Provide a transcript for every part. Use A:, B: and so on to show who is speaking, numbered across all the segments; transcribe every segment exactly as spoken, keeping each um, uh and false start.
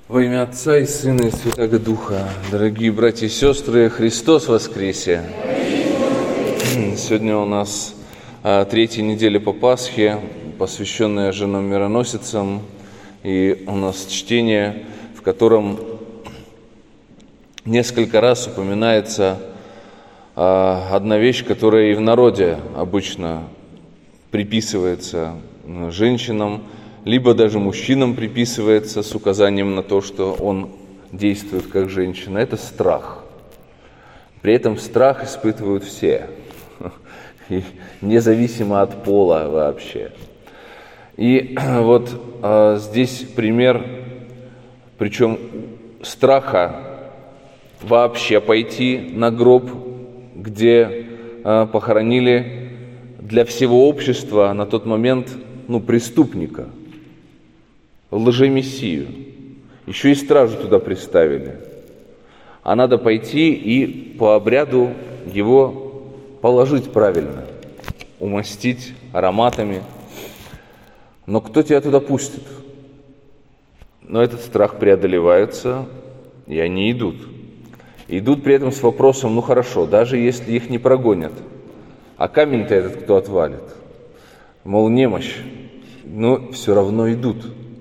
A: Во имя Отца и Сына и Святаго Духа, дорогие братья и сестры, Христос воскресе! Сегодня у нас а, третья неделя по Пасхе, посвященная женам-мироносицам, и у нас чтение, в котором несколько раз упоминается а, одна вещь, которая и в народе обычно приписывается женщинам, либо даже мужчинам приписывается с указанием на то, что он действует как женщина. Это страх. При этом страх испытывают все, и независимо от пола вообще. И вот а, здесь пример, причем страха вообще пойти на гроб, где а, похоронили для всего общества на тот момент ну, преступника, лжемессию. Еще и стражу туда приставили. А надо пойти и по обряду его положить правильно, умастить ароматами. Но кто тебя туда пустит? Но этот страх преодолевается, и они идут. Идут при этом с вопросом, ну хорошо, даже если их не прогонят, а камень-то этот кто отвалит? Мол, немощь, но все равно идут.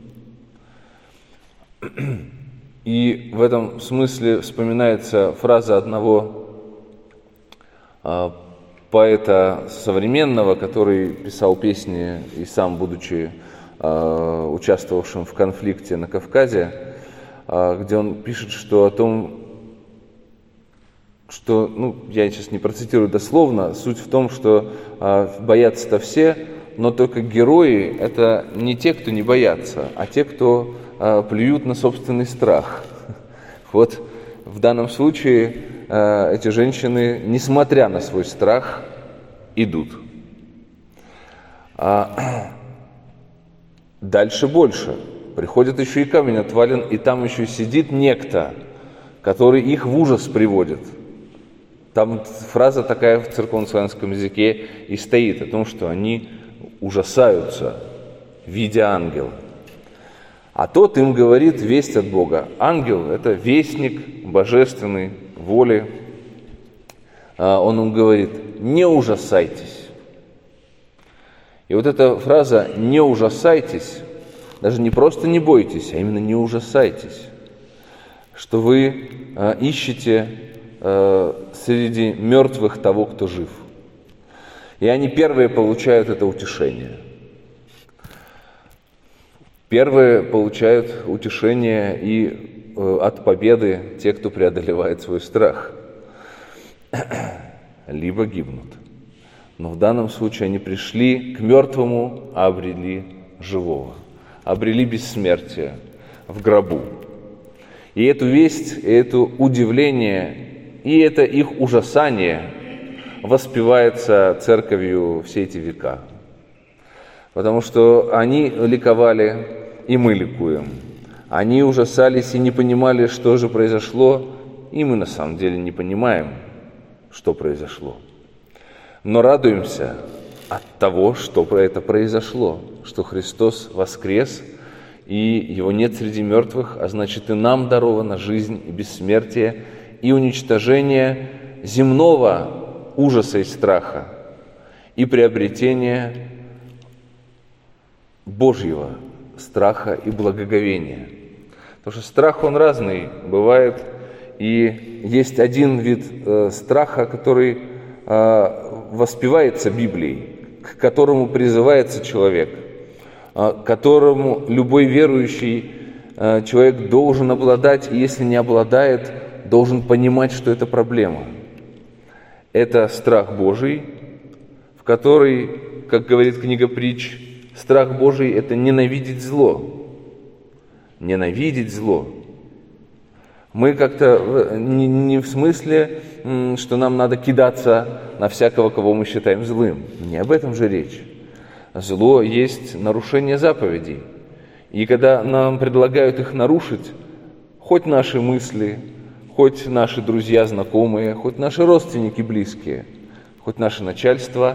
A: И в этом смысле вспоминается фраза одного а, поэта современного, который писал песни и сам, будучи а, участвовавшим в конфликте на Кавказе, а, где он пишет, что о том, что, ну, я сейчас не процитирую дословно, суть в том, что а, боятся-то все, но только герои – это не те, кто не боятся, а те, кто а, плюют на собственный страх. Вот в данном случае а, эти женщины, несмотря на свой страх, идут. А, дальше больше. Приходит еще и камень отвален, и там еще сидит некто, который их в ужас приводит. Там фраза такая в церковнославянском языке и стоит о том, что они ужасаются, видя ангела. А тот им говорит весть от Бога. Ангел – это вестник божественной воли. Он им говорит: не ужасайтесь. И вот эта фраза «не ужасайтесь», даже не просто не бойтесь, а именно не ужасайтесь, что вы ищете среди мертвых того, кто жив. И они первые получают это утешение. Первые получают утешение и э, от победы те, кто преодолевает свой страх. Либо гибнут. Но в данном случае они пришли к мертвому, а обрели живого. Обрели бессмертие в гробу. И эту весть, и это удивление, и это их ужасание воспевается церковью все эти века. Потому что они ликовали, и мы ликуем. Они ужасались и не понимали, что же произошло, и мы на самом деле не понимаем, что произошло. Но радуемся от того, что это произошло, что Христос воскрес, и Его нет среди мертвых, а значит и нам дарована жизнь и бессмертие, и уничтожение земного ужаса и страха, и приобретение Божьего страха и благоговения. Потому что страх, он разный бывает, и есть один вид э, страха, который э, воспевается Библией, к которому призывается человек, э, к которому любой верующий э, человек должен обладать, и если не обладает, должен понимать, что это проблема. Это страх Божий, в который, как говорит книга Притч, страх Божий – это ненавидеть зло. Ненавидеть зло. Мы как-то не, не в смысле, что нам надо кидаться на всякого, кого мы считаем злым. Не об этом же речь. Зло есть нарушение заповедей. И когда нам предлагают их нарушить, хоть наши мысли, хоть наши друзья, знакомые, хоть наши родственники близкие, хоть наше начальство,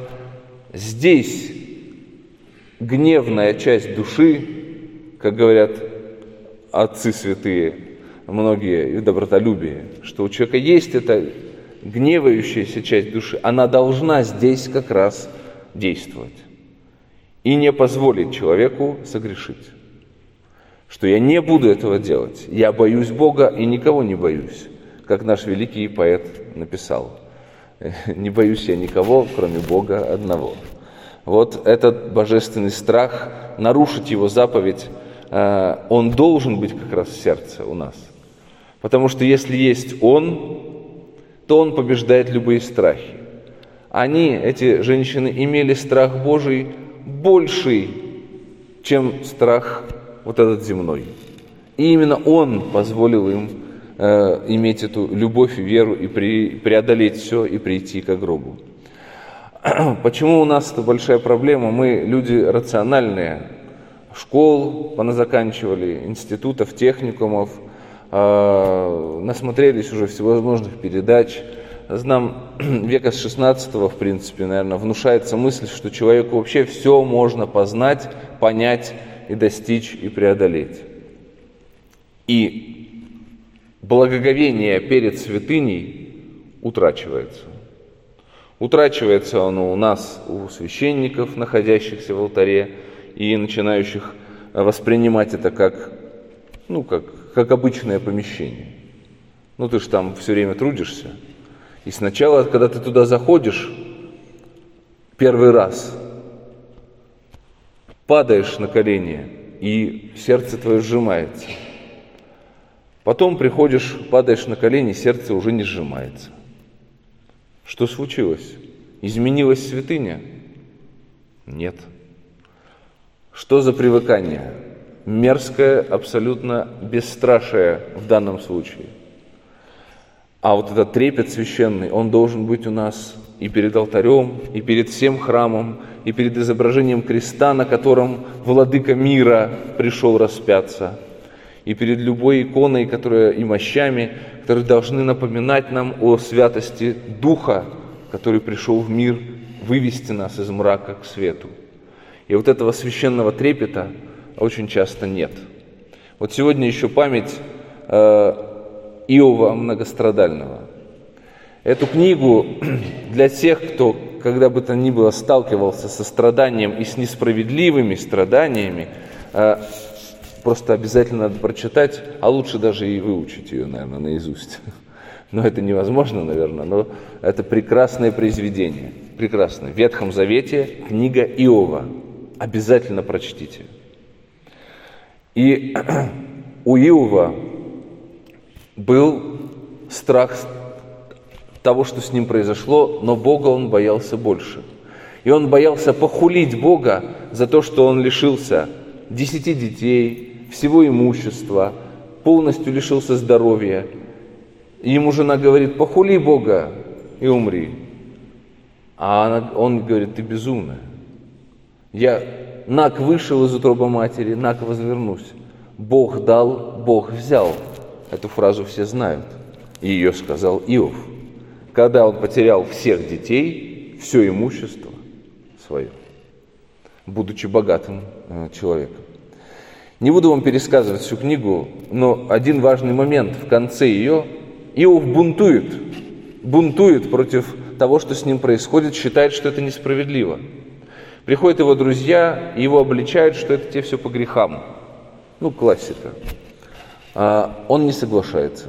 A: здесь гневная часть души, как говорят отцы святые, многие, и добротолюбие, что у человека есть эта гневающаяся часть души, она должна здесь как раз действовать и не позволить человеку согрешить. Что я не буду этого делать, я боюсь Бога и никого не боюсь, как наш великий поэт написал. Не боюсь я никого, кроме Бога одного. Вот этот божественный страх, нарушить его заповедь, он должен быть как раз в сердце у нас. Потому что если есть он, то он побеждает любые страхи. Они, эти женщины, имели страх Божий больший, чем страх вот этот земной. И именно он позволил им э, иметь эту любовь и веру, и при, преодолеть все, и прийти к гробу. Почему у нас это большая проблема? Мы люди рациональные. Школ поназаканчивали, институтов, техникумов, э, насмотрелись уже всевозможных передач. Нам века с шестнадцатого, в принципе, наверное, внушается мысль, что человеку вообще все можно познать, понять и достичь, и преодолеть. И благоговение перед святыней утрачивается. Утрачивается оно у нас, у священников, находящихся в алтаре, и начинающих воспринимать это как, ну, как, как обычное помещение. Ну, ты же там все время трудишься. И сначала, когда ты туда заходишь, первый раз, падаешь на колени, и сердце твое сжимается. Потом приходишь, падаешь на колени, сердце уже не сжимается. Что случилось? Изменилась святыня? Нет. Что за привыкание? Мерзкое, абсолютно бесстрашие в данном случае. А вот этот трепет священный, он должен быть у нас и перед алтарем, и перед всем храмом, и перед изображением креста, на котором владыка мира пришел распяться, и перед любой иконой, которая, и мощами, которые должны напоминать нам о святости Духа, который пришел в мир вывести нас из мрака к свету. И вот этого священного трепета очень часто нет. Вот сегодня еще память э, Иова Многострадального. Эту книгу для тех, кто когда бы то ни было сталкивался со страданием и с несправедливыми страданиями, э, просто обязательно надо прочитать, а лучше даже и выучить ее, наверное, наизусть. Но это невозможно, наверное, но это прекрасное произведение. Прекрасное. В Ветхом Завете книга Иова. Обязательно прочтите. И у Иова был страх того, что с ним произошло, но Бога он боялся больше. И он боялся похулить Бога за то, что он лишился десяти детей, всего имущества, полностью лишился здоровья. И ему жена говорит: похули Бога и умри. А она, он говорит: ты безумная. Я наг вышел из утробы матери, наг возвернусь. Бог дал, Бог взял. Эту фразу все знают. И ее сказал Иов, когда он потерял всех детей, все имущество свое, будучи богатым э, человеком. Не буду вам пересказывать всю книгу, но один важный момент в конце ее: Иов бунтует, бунтует против того, что с ним происходит, считает, что это несправедливо. Приходят его друзья, и его обличают, что это тебе все по грехам. Ну, классика. А он не соглашается.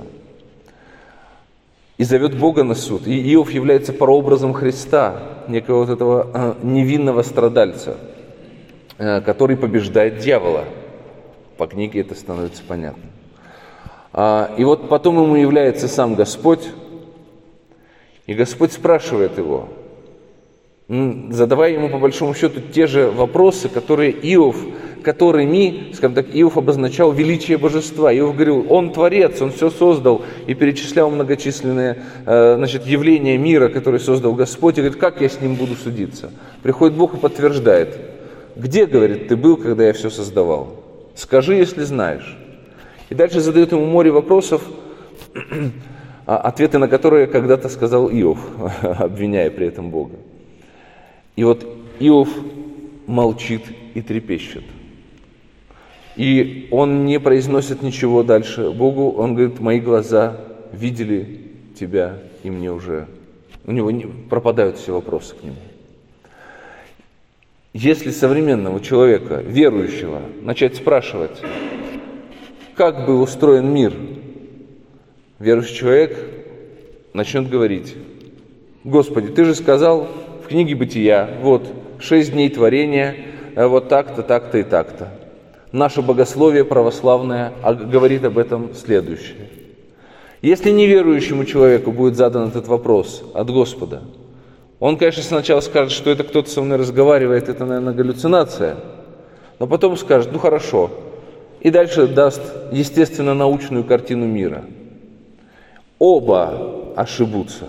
A: И зовет Бога на суд. И Иов является прообразом Христа, некого вот этого невинного страдальца, который побеждает дьявола. По книге это становится понятно. И вот потом ему является сам Господь, и Господь спрашивает его, задавая ему по большому счету те же вопросы, которые Иов, которыми, скажем так, Иов обозначал величие божества. Иов говорил: он творец, он все создал, и перечислял многочисленные значит, явления мира, которые создал Господь, и говорит: как я с ним буду судиться? Приходит Бог и подтверждает: где, говорит, ты был, когда я все создавал? Скажи, если знаешь. И дальше задает ему море вопросов, ответы на которые когда-то сказал Иов, обвиняя при этом Бога. И вот Иов молчит и трепещет. И он не произносит ничего дальше Богу, он говорит: мои глаза видели тебя, и мне уже... У него не... пропадают все вопросы к нему. Если современного человека, верующего, начать спрашивать, как был устроен мир, верующий человек начнет говорить: Господи, Ты же сказал в книге Бытия, вот, шесть дней творения, вот так-то, так-то и так-то. Наше богословие православное говорит об этом следующее. Если неверующему человеку будет задан этот вопрос от Господа, он, конечно, сначала скажет, что это кто-то со мной разговаривает, это, наверное, галлюцинация, но потом скажет: ну хорошо, и дальше даст, естественно, научную картину мира. Оба ошибутся,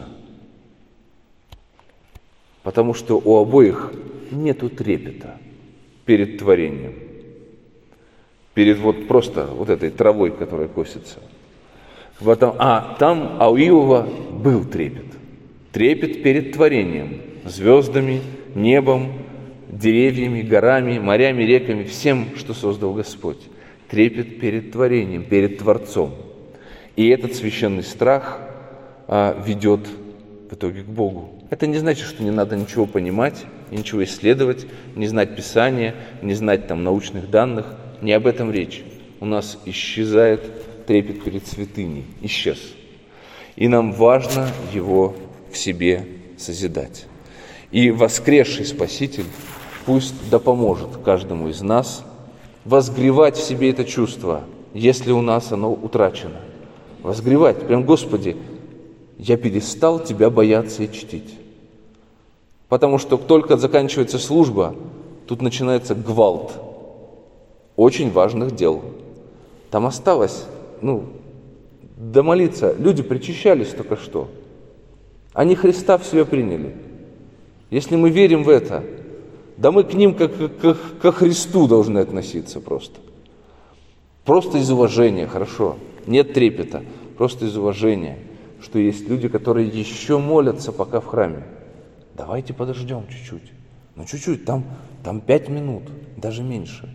A: потому что у обоих нету трепета перед творением, перед вот просто вот этой травой, которая косится. Потом, а там, а у Иова был трепет. Трепет перед творением, звездами, небом, деревьями, горами, морями, реками, всем, что создал Господь. Трепет перед творением, перед Творцом. И этот священный страх а, ведет в итоге к Богу. Это не значит, что не надо ничего понимать, ничего исследовать, не знать Писания, не знать там научных данных. Не об этом речь. У нас исчезает трепет перед святыней. Исчез. И нам важно его в себе созидать. И воскресший Спаситель пусть да поможет каждому из нас возгревать в себе это чувство, если у нас оно утрачено. Возгревать. Прям: Господи, я перестал Тебя бояться и чтить. Потому что только заканчивается служба, тут начинается гвалт очень важных дел. Там осталось, ну, домолиться. Люди причащались только что. Они Христа в себя приняли. Если мы верим в это, да мы к ним как, как ко Христу должны относиться просто. Просто из уважения, хорошо. Нет трепета, просто из уважения, что есть люди, которые еще молятся пока в храме. Давайте подождем чуть-чуть. Ну чуть-чуть, там, там пять минут, даже меньше.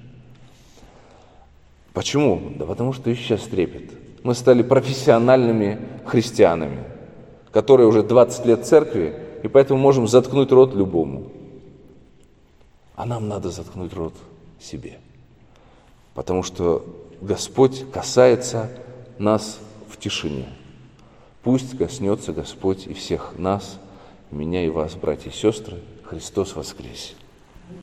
A: Почему? Да потому что исчез трепет. Мы стали профессиональными христианами, которые уже двадцать лет в церкви, и поэтому можем заткнуть рот любому. А нам надо заткнуть рот себе. Потому что Господь касается нас в тишине. Пусть коснется Господь и всех нас, меня и вас, братья и сестры. Христос воскресе!